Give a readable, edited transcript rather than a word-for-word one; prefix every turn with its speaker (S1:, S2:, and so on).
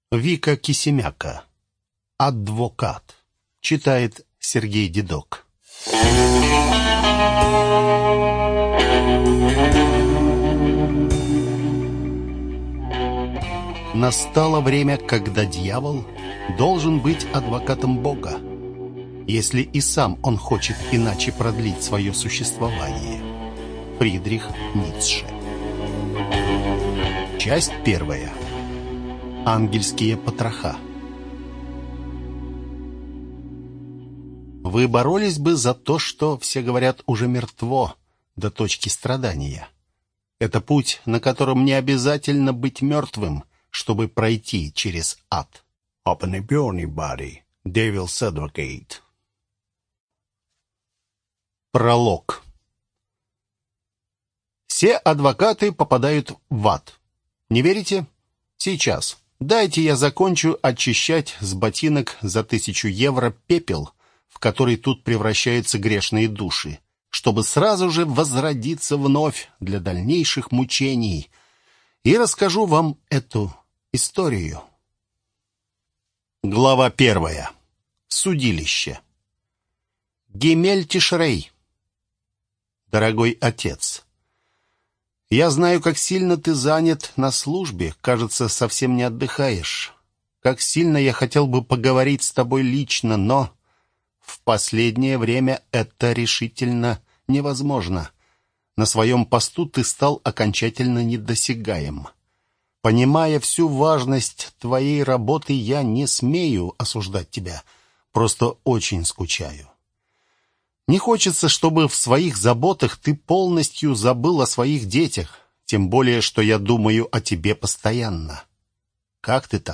S1: Вика Кисемяка. Адвокат. Читает Сергей Дедок. Настало время, когда дьявол должен быть адвокатом Бога, если и сам он хочет иначе продлить свое существование. Фридрих Ницше. Часть первая. Ангельские потроха. Вы боролись бы за то, что, все говорят, уже мертво, до точки страдания. Это путь, на котором не обязательно быть мертвым, чтобы пройти через ад. Open a burning body. Devil's Advocate. Пролог. Все адвокаты попадают в ад. Не верите? Сейчас. Дайте я закончу очищать с ботинок за 1000 евро пепел, в который тут превращаются грешные души, чтобы сразу же возродиться вновь для дальнейших мучений. И расскажу вам эту историю. Глава 1. Судилище. Гемель Тишрей. Дорогой отец, я знаю, как сильно ты занят на службе, кажется, совсем не отдыхаешь. Как сильно я хотел бы поговорить с тобой лично, но в последнее время это решительно невозможно. На своем посту ты стал окончательно недосягаем. Понимая всю важность твоей работы, я не смею осуждать тебя, просто очень скучаю. Не хочется, чтобы в своих заботах ты полностью забыл о своих детях, тем более, что я думаю о тебе постоянно. Как ты там?